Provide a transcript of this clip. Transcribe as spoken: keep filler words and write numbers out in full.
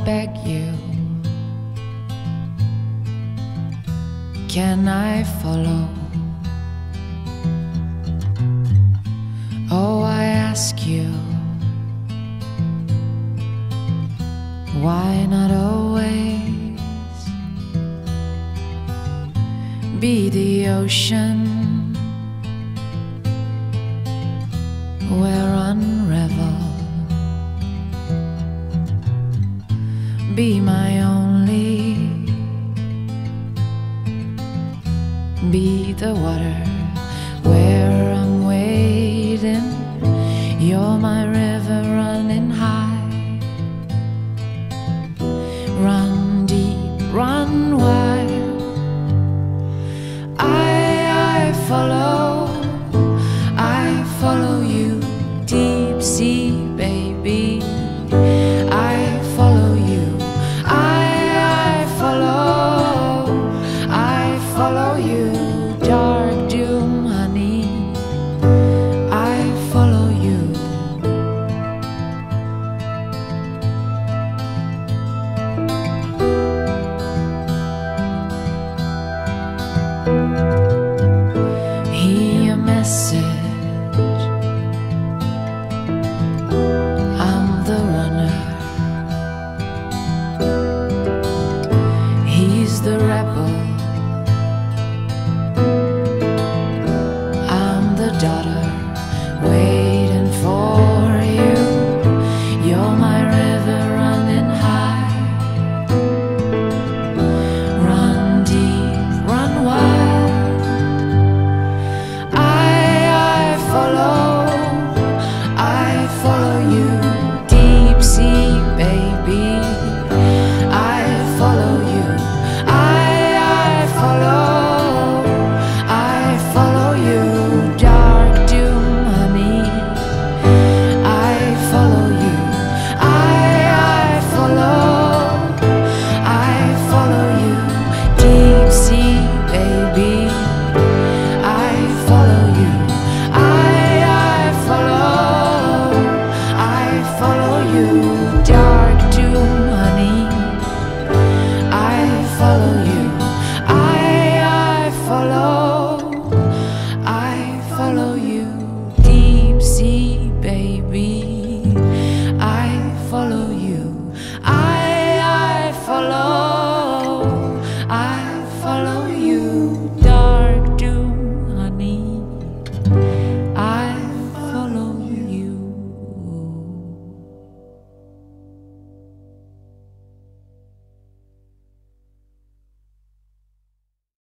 beg you, can I follow? Oh, I ask you, why not always be the ocean where unravel? Be my only, be the water where I'm waiting. You're my river running high, run deep, run wide. I, I follow, I follow you, deep sea baby. I follow you, I, I follow, I follow you, dark doom honey. I follow you. Hear a message, I'm the runner, he's the rebel, I'm the daughter waiting for you. You're my river running high, run deep, run wide. I, I follow, I follow you, deep sea baby. I follow you, I, I follow, I follow you, dark doom honey. I follow you, I, I follow, I follow you, deep sea baby. I follow you, I, I follow, I follow you, dark doom honey. I follow you, I, I follow, I follow you.